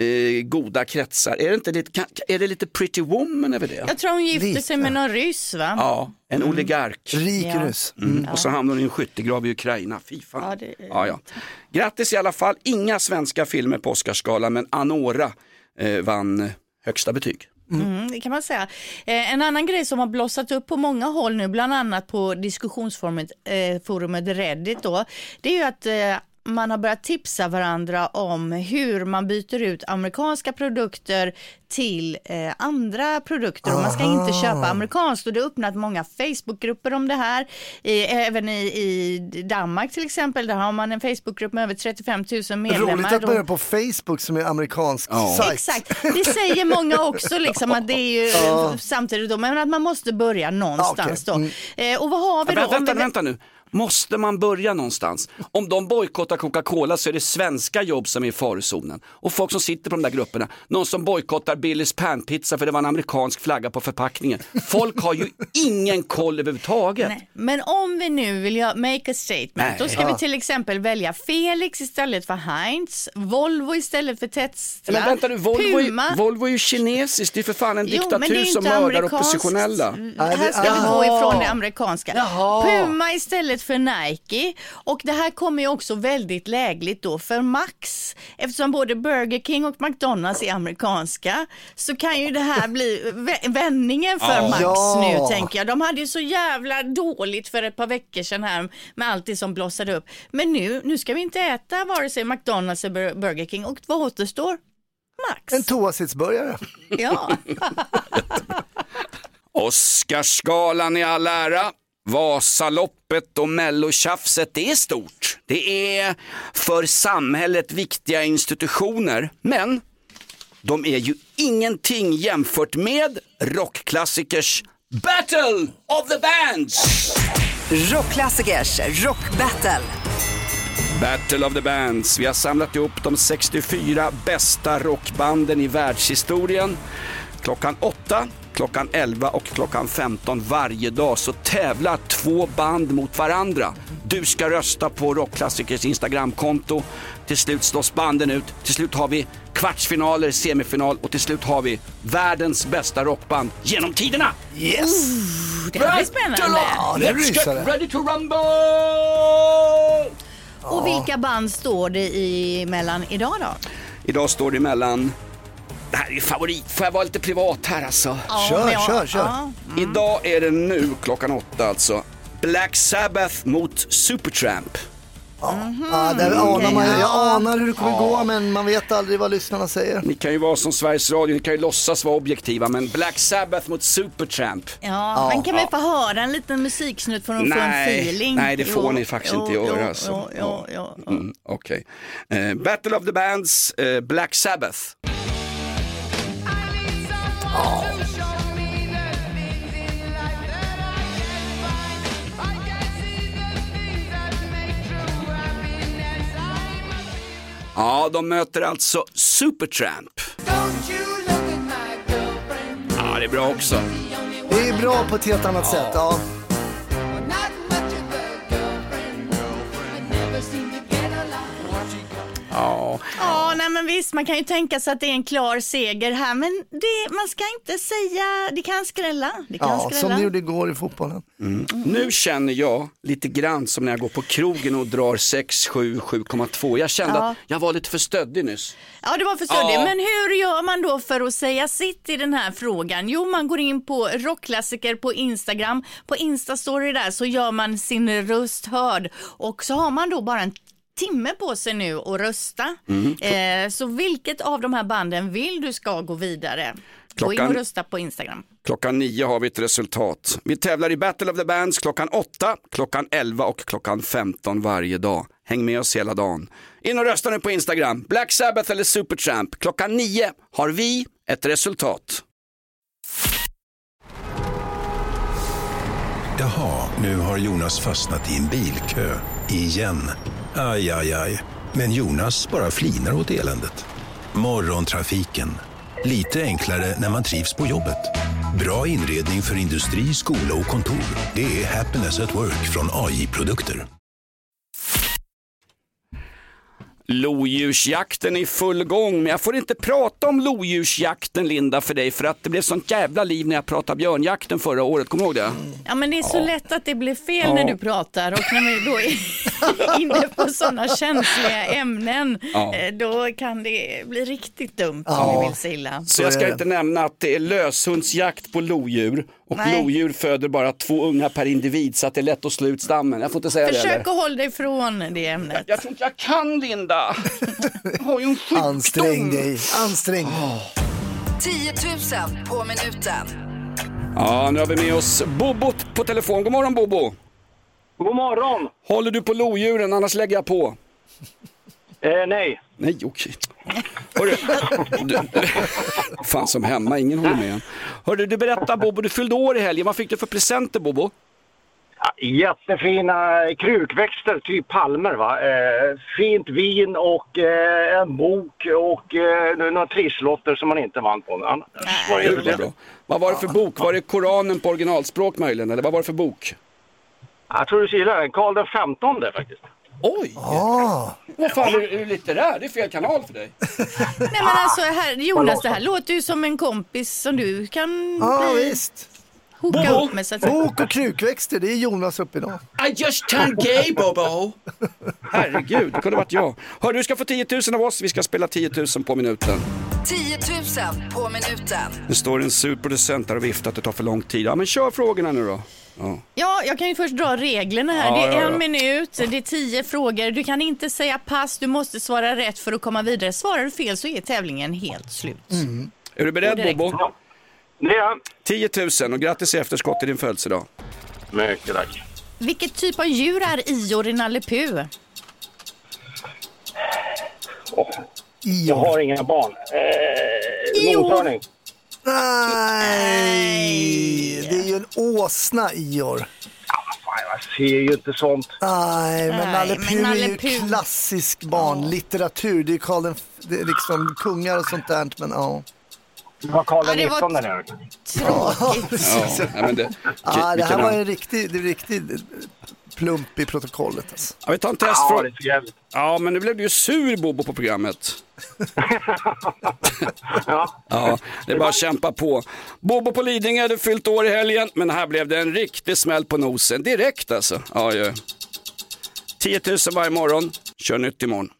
goda kretsar. Är det lite Pretty Woman över det? Jag tror hon gifte sig med någon ryss, va? Ja, en oligark. Rik ryss. Och så hamnar hon i en skyttegrav i Ukraina. Fy fan. Ja. Grattis i alla fall. Inga svenska filmer på Oscarsgalan, men Anora vann högsta betyg. Det kan man säga. En annan grej som har blossat upp på många håll nu, bland annat på diskussionsforumet Reddit då, det är ju att man har börjat tipsa varandra om hur man byter ut amerikanska produkter till andra produkter. Och man ska inte köpa amerikanskt. Och det har öppnat många Facebookgrupper om det här. Även i Danmark till exempel. Där har man en Facebookgrupp med över 35 000 medlemmar. Roligt att börja på Facebook som är amerikansk sajt. Exakt. Det säger många också liksom, att det är ju samtidigt då. Men att man måste börja någonstans då. Och vad har vi då? Vänta nu. Måste man börja någonstans? Om de bojkottar Coca-Cola så är det svenska jobb som är i farozonen. Och folk som sitter på de där grupperna. Någon som bojkottar Billys panpizza för det var en amerikansk flagga på förpackningen. Folk har ju ingen koll överhuvudtaget. Nej. Men om vi nu vill make a statement, då ska vi till exempel välja Felix istället för Heinz, Volvo istället för Tesla. Men vänta nu, Volvo är ju kinesiskt. Det är för fan en diktatur som mördar oppositionella. Här ska vi gå ifrån det amerikanska. Puma istället för Nike, och det här kommer ju också väldigt lägligt då för Max, eftersom både Burger King och McDonalds är amerikanska, så kan ju det här bli vändningen för Max nu, tänker jag. De hade ju så jävla dåligt för ett par veckor sedan här med allt det som blossade upp, men nu ska vi inte äta vare sig McDonalds eller Burger King, och vad återstår? Max. En toasitsburgare. Ja. Oscarsgalan i all ära. Vasaloppet och mellotjafset, det är stort. Det är för samhället viktiga institutioner. Men de är ju ingenting jämfört med rockklassikers Battle of the Bands. Rockklassikers rockbattle. Battle of the Bands. Vi har samlat ihop de 64 bästa rockbanden i världshistorien. Klockan 8, klockan 11 och klockan 15 varje dag så tävlar 2 band mot varandra. Du ska rösta på Rockklassikers Instagramkonto. Till slut slås banden ut. Till slut har vi kvartsfinaler, semifinal och till slut har vi världens bästa rockband genom tiderna. Yes! Det blir spännande. Let's get ready to rumble! Och vilka band står det emellan idag då? Idag står det emellan... Det här är favorit. Får jag vara lite privat här alltså? Kör. Idag är det nu klockan 8 alltså. Black Sabbath mot Supertramp. Jag anar hur det kommer gå, men man vet aldrig vad lyssnarna säger. Ni kan ju vara som Sveriges Radio, ni kan ju låtsas vara objektiva, men Black Sabbath mot Supertramp. Men kan vi få höra en liten musiksnutt för att få en feeling? Nej, det får ni faktiskt inte göra. Okej. Battle of the Bands, Black Sabbath. Ja, de möter alltså Supertramp. Ja, det är bra också. Det är bra på ett helt annat sätt, Ja, nej men visst, man kan ju tänka sig att det är en klar seger här, men man ska inte säga, det kan skrälla. Som ni gjorde igår i fotbollen. Nu känner jag lite grann som när jag går på krogen och drar 6, 7, 7,2. Jag kände att jag var lite för stöddig nyss. Ja, det var för stöddig. Men hur gör man då för att säga sitt i den här frågan? Jo, man går in på Rockklassiker på Instagram. På Instastory där så gör man sin röst hörd. Och så har man då bara en timme på sig nu att rösta. Så vilket av de här banden vill du ska gå vidare? Gå in och rösta på Instagram. Klockan 9 har vi ett resultat. Vi tävlar i Battle of the Bands klockan 8, klockan 11 och klockan 15 varje dag. Häng med oss hela dagen. In och rösta nu på Instagram. Black Sabbath eller Supertramp. Klockan 9 har vi ett resultat. Jaha, nu har Jonas fastnat i en bilkö. Igen. Aj, aj, aj. Men Jonas bara flinar åt eländet. Morgontrafiken. Lite enklare när man trivs på jobbet. Bra inredning för industri, skola och kontor. Det är Happiness at Work från AI-produkter. Lodjursjakten är i full gång, men jag får inte prata om lodjursjakten, Linda, för dig, för att det blev sånt jävla liv när jag pratade björnjakten förra året, kommer du ihåg det? Ja, men det är så lätt att det blir fel när du pratar, och när vi då är inne på sådana känsliga ämnen, då kan det bli riktigt dumt om vi vill se illa. Så jag ska inte nämna att det är löshundsjakt på lodjur, och lodjur föder bara 2 unga per individ, så att det är lätt att slå ut stammen. Jag får inte säga Försök att hålla dig från det ämnet. Jag tror inte jag kan, Linda. Jag har ju en sjukdom. Ansträng dig. 10 000 på minuten. Ja, nu har vi med oss Bobo på telefon. God morgon, Bobo. God morgon. Håller du på lodjuren, annars lägger jag på. Nej. Nej, okej. Hörru, fan som hemma, ingen håller med. Hörru, du berättar, Bobo, du fyllde år i helgen. Vad fick du för presenter, Bobo? Jättefina krukväxter, typ palmer, va? Fint vin och en bok och några trisslotter som man inte vann på. Vad var det för bok? Var det Koranen på originalspråk möjligen? Eller vad var det för bok? Jag tror du gillar den. Karl den 15 faktiskt. Oj! Vad fan, är du litterär? Det är fel kanal för dig. Nej, men alltså, Jonas, det här låter ju som en kompis som du kan visst. Hoka upp med, så att säga. Bok och krukväxter, det är Jonas upp idag. I just turned gay, Bobo. Herregud, det kunde varit jag. Hör, du ska få 10 000 av oss. Vi ska spela 10 000 på minuten. 10 000 på minuten. Nu står en superproducent där och viftar att det tar för lång tid. Ja, men kör frågorna nu då. Ja, jag kan ju först dra reglerna här. Det är 1 minut, det är 10 frågor. Du kan inte säga pass, du måste svara rätt för att komma vidare. Svarar du fel så är tävlingen helt slut. Är du beredd, Bobo? Ja. 10 000 och grattis i efterskott till din födelsedag. Mycket tack. Vilket typ av djur är Ior i Nalle Puh? Jag har inga barn. Noshörning. Nej, det är ju en åsna, Ior. Jag ser ju inte sånt. Nej, men Nalle Puh är ju klassisk barnlitteratur. Det är Karl det är liksom kungar och sånt där, men Det var Karl den 19 där. Tråkigt. Det här var en riktig plump i protokollet. Alltså. Ja, vi tar en test Ja, men nu blev du ju sur, Bobo, på programmet. Ja, det är bara att kämpa på. Bobo på Lidingö hade fyllt år i helgen, men här blev det en riktig smäll på nosen. Direkt alltså. Ja. 10 000 varje morgon. Kör nytt imorgon.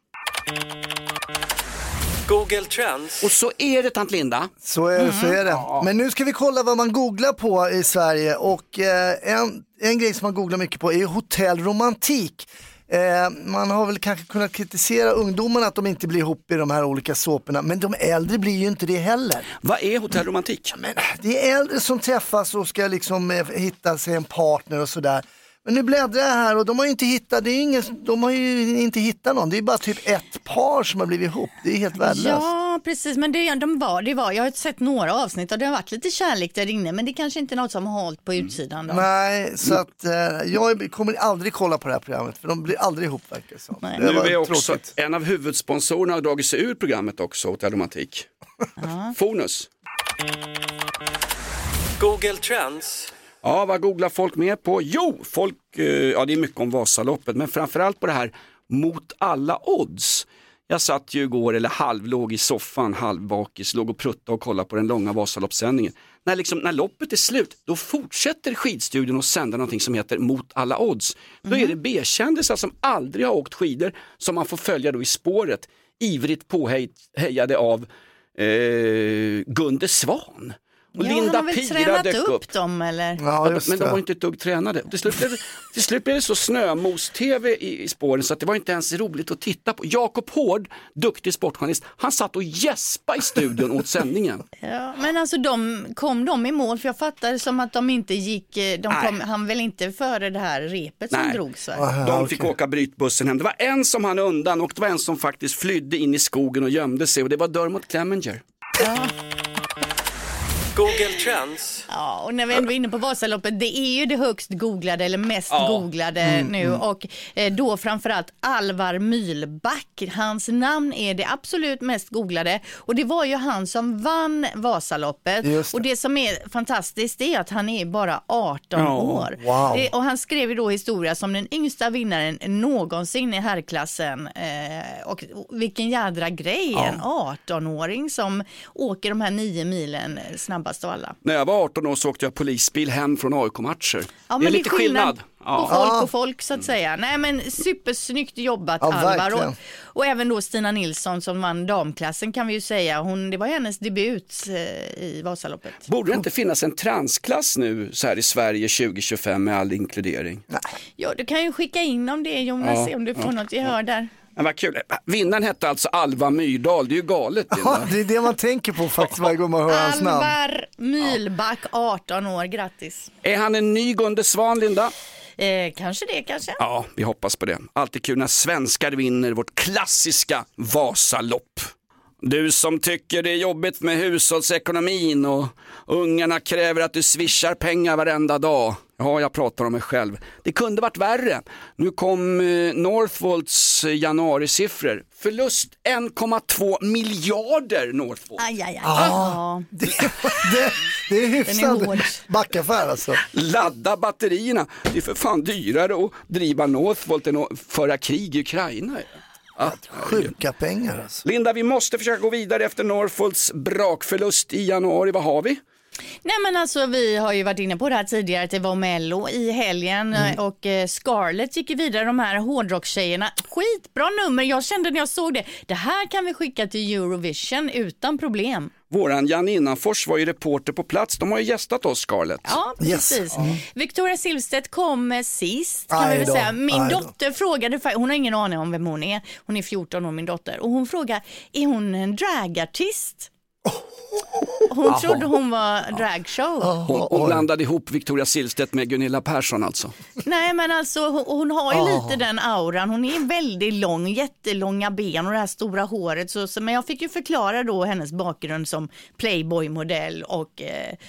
Google Trends. Och så är det, tant Linda. Så är det. Men nu ska vi kolla vad man googlar på i Sverige. Och en grej som man googlar mycket på är hotellromantik. Man har väl kanske kunnat kritisera ungdomarna att de inte blir ihop i de här olika såporna. Men de äldre blir ju inte det heller. Vad är hotellromantik? Men det är äldre som träffas och ska liksom hitta sig en partner och sådär. Men nu bläddrar jag här och de har ju inte hittat, de har ju inte hittat någon. Det är bara typ ett par som har blivit ihop. Det är helt värdelöst. Ja, precis. Men det var. Jag har sett några avsnitt och det har varit lite kärlek där inne. Men det är kanske inte något som har hållit på utsidan då. Nej, så att jag kommer aldrig kolla på det här programmet. För de blir aldrig ihop, verkar det som. Nu är också en av huvudsponsorerna har dragit sig ur programmet också, hotellromantik. Fonus. Google Trends. Ja, vad googlar folk med på? Jo, det är mycket om Vasaloppet, men framförallt på det här mot alla odds. Jag satt ju igår, eller halvlåg i soffan, halvbakis, låg och prutta och kollade på den långa Vasaloppssändningen. När loppet är slut, då fortsätter skidstudion att sända någonting som heter Mot alla odds. Då är det B-kändisar som aldrig har åkt skidor som man får följa då i spåret, ivrigt påhejade av Gunde Svan. Och Linda Pira dök upp dem, eller? Ja, men de var inte ett dugg tränade. Till slut blev det så snömos-tv i spåren så att det var inte ens roligt att titta på. Jakob Hård, duktig sportjournalist, han satt och gäspade i studion åt sändningen. Ja, men alltså kom de i mål? För jag fattade som att de inte gick, han väl inte före det här repet som drogs. De fick åka brytbussen hem. Det var en som han undan och det var en som faktiskt flydde in i skogen och gömde sig, och det var Dermot Clemenger. Ja. Google Trends. Ja, och när vi ändå är inne på Vasaloppet, det är ju det högst googlade eller mest googlade nu. Och då framförallt Alvar Mühlback. Hans namn är det absolut mest googlade. Och det var ju han som vann Vasaloppet. Och det som är fantastiskt är att han är bara 18 år. Wow. Och han skrev ju då historia som den yngsta vinnaren någonsin i herrklassen. Och vilken jädra grej, en 18-åring som åker de här 9 milen snabbast av alla. När jag var 18 år så åkte jag polisbil hem från AIK-matcher. Ja, det är lite skillnad. På folk och folk så att säga. Nej, men supersnyggt jobbat, Alvar. Och även då Stina Nilsson som vann damklassen kan vi ju säga. Det var hennes debut i Vasaloppet. Borde det inte finnas en transklass nu så här i Sverige 2025 med all inkludering? Nej. Ja, du kan ju skicka in om det, Jonas, se om du får något gehör där. Men vad kul. Vinnaren hette alltså Alva Myrdal. Det är ju galet. Ja, det är det man tänker på faktiskt varje gång man hör hans namn. Alvar Mühlback, 18 år, grattis. Är han en ny Gunde Svan, Linda? Kanske. Ja, vi hoppas på det. Alltid kul när svenskar vinner vårt klassiska Vasalopp. Du som tycker det är jobbigt med hushållsekonomin och ungarna kräver att du swishar pengar varenda dag. Ja, jag pratar om mig själv. Det kunde varit värre. Nu kom Northvolts januarisiffror. Förlust 1,2 miljarder Northvolt. Aj. Det är hyfsad backaffär alltså. Ladda batterierna. Det är för fan dyrare att driva Northvolt än att föra krig i Ukraina. Sjuka pengar alltså. Linda, vi måste försöka gå vidare efter Northvolts brakförlust i januari. Vad har vi? Nej, men alltså vi har ju varit inne på det här tidigare att det var Mello i helgen och Scarlett gick vidare, de här hårdrockstjejerna. Skitbra nummer, jag kände när jag såg det här kan vi skicka till Eurovision utan problem. Våran Jan Innanfors var ju reporter på plats, de har ju gästat oss, Scarlett. Ja, precis. Yes. Victoria Silvstedt kom sist kan vi väl säga. Min dotter frågade, hon har ingen aning om vem hon är 14 år min dotter, och hon frågade, är hon en dragartist? Hon trodde hon var dragshow. Hon blandade ihop Victoria Silvstedt med Gunilla Persson alltså. Nej, men alltså hon har ju lite den auran. Hon är väldigt lång, jättelånga ben och det här stora håret. Men jag fick ju förklara då hennes bakgrund som Playboy-modell och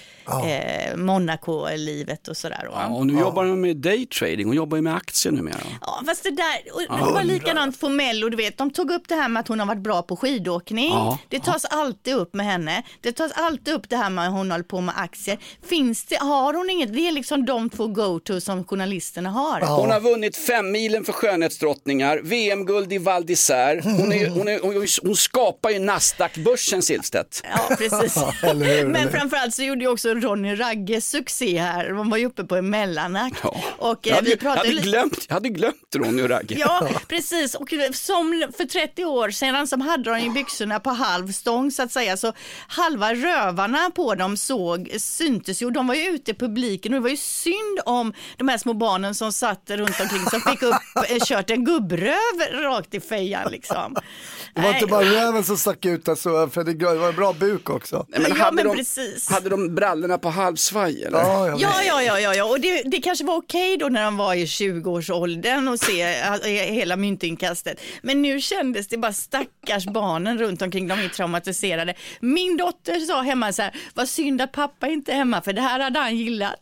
Monaco-livet och sådär. Ja, och nu jobbar hon med daytrading. Hon jobbar ju med aktier numera. Ja, fast det var likadant på Mello. Du vet, de tog upp det här med att hon har varit bra på skidåkning. Det tas alltid upp med henne. Det tas alltid upp det här med att hon håller på med aktier. Har hon inget? Det är liksom de två go-to som journalisterna har. Hon har vunnit 5 milen för skönhetsdrottningar, VM-guld i Val d'Isère. Hon skapar ju Nasdaq-börsen, Silvstedt. Ja, precis. Men framförallt så gjorde ju också Ronny Ragge succé här. De var ju uppe på en mellanakt. Och jag hade glömt Ronny Ragge. Ja, precis. Och som för 30 år sedan som hade de ju byxorna på halvstång så att säga, så halva rövarna på dem syntes ju. De var ju ute i publiken och det var ju synd om de här små barnen som satt runt omkring som fick kört en gubbröv rakt i fejan liksom. Det var inte bara röven som stack ut alltså, för det var en bra buk också. Nej, men hade de brallorna på halvsvaj eller? Ja. Och det kanske var okej då när de var i 20-årsåldern och se hela myntinkastet. Men nu kändes det bara stackars barnen runt omkring, de är traumatiserade. Min dotter sa hemma så här, vad synd att pappa inte är hemma, för det här hade han gillat.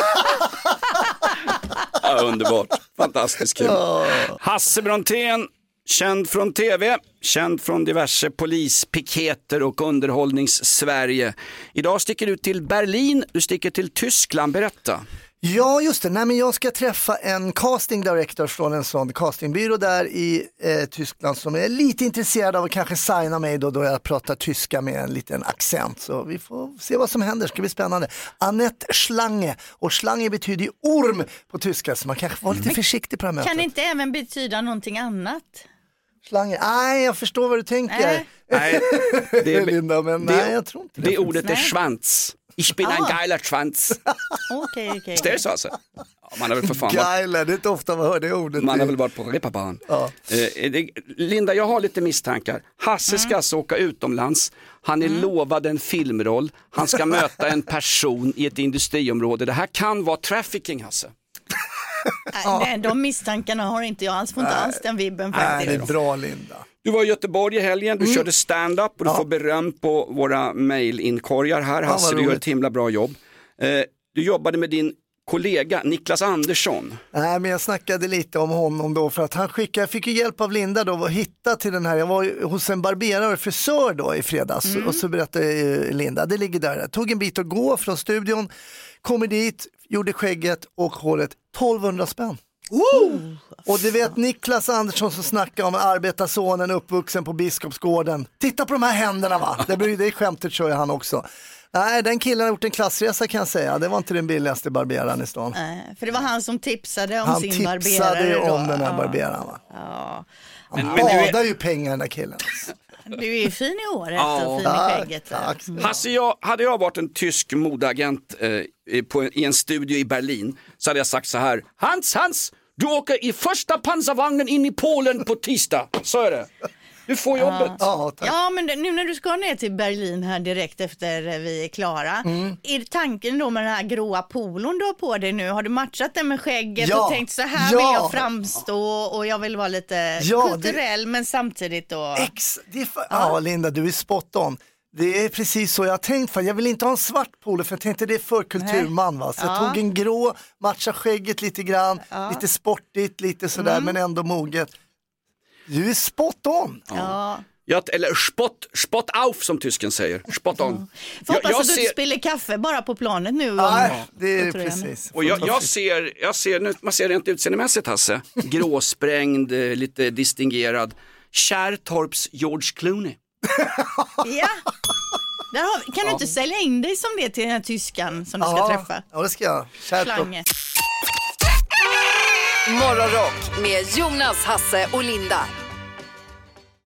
Ja, underbart. Fantastiskt kul. Hasse Brontén, känd från tv, känd från diverse polispiketer och underhållnings-Sverige. Idag sticker du till Berlin, du sticker till Tyskland, berätta. Ja, just det. Nej, men jag ska träffa en casting director från en sån castingbyrå där i Tyskland som är lite intresserad av att kanske signa mig då jag pratar tyska med en liten accent. Så vi får se vad som händer, det ska bli spännande. Annette Schlange, och Schlange betyder ju orm på tyska, så man kanske får vara lite försiktig på det här mötet. Kan det inte även betyda någonting annat? Schlange, nej jag förstår vad du tänker. Nej, det är, Linda, men nej jag tror inte det. Det ordet är svans. Ich bin ein geiler Schwanz. Okej. Visst är det så alltså? Ja, man har väl för fan Geiler, det är inte ofta man hör det ordet. Man har väl varit på repabarn. Ja. Linda, jag har lite misstankar. Hasse ska alltså åka utomlands. Han är lovad en filmroll. Han ska möta en person i ett industriområde. Det här kan vara trafficking, Hasse. Nej, de misstankarna har inte jag alls. Får inte alls den vibben faktiskt. Nej, det är bra, Linda. Du var i Göteborg i helgen, du körde stand-up och du får beröm på våra mejlinkorgar här. Hasse, du gör ett himla bra jobb. Du jobbade med din kollega Niklas Andersson. Nej, men jag snackade lite om honom då, för att jag fick ju hjälp av Linda då att hitta till den här. Jag var hos en barberare och frisör då i fredags och så berättade Linda, det ligger där. Jag tog en bit att gå från studion, kommer dit, gjorde skägget och håret 1200 spänn. Och du vet Niklas Andersson som snackar om arbetarsonen uppvuxen på Biskopsgården. Titta på de här händerna, va? Det skämtet kör han också. Nej, den killen har gjort en klassresa kan jag säga. Det var inte den billigaste barberaren i stan. För det var han som tipsade om sin barberare. Han tipsade om den här barberaren, va? Ja. Han badar ju pengar den där killen. Du är fin i håret och fin i skägget. Hasse, hade jag varit en tysk modeagent i en studio i Berlin så hade jag sagt så här: Hans, du åker i första pansarvagnen in i Polen på tisdag. Så är det. Du får jobbet. Ja, men nu när du ska ner till Berlin här direkt efter vi är klara. Är tanken då med den här gråa polon du har på dig nu? Har du matchat den med skägget och tänkt så här vill jag framstå och jag vill vara lite kulturell men samtidigt då... Linda, du är spot on. Det är precis så jag har tänkt, för jag vill inte ha en svart polo för jag tänkte det är för kulturman, va? Så jag tog en grå, matcha skägget lite grann, lite sportigt, lite sådär men ändå moget. Du är spot on. Eller spot auf som tysken säger. Spot on. Får hoppas att du inte spiller kaffe bara på planet nu. Nej, det är precis. Och jag ser nu, man ser rent utseendemässigt, Hasse. Gråsprängd, lite distingerad. Kärrtorps George Clooney. Ja. Kan du inte sälja in dig som det till den här tyskan som du ska träffa? Ja, det ska jag. Kärrtorp. Morgonrock med Jonas, Hasse och Linda.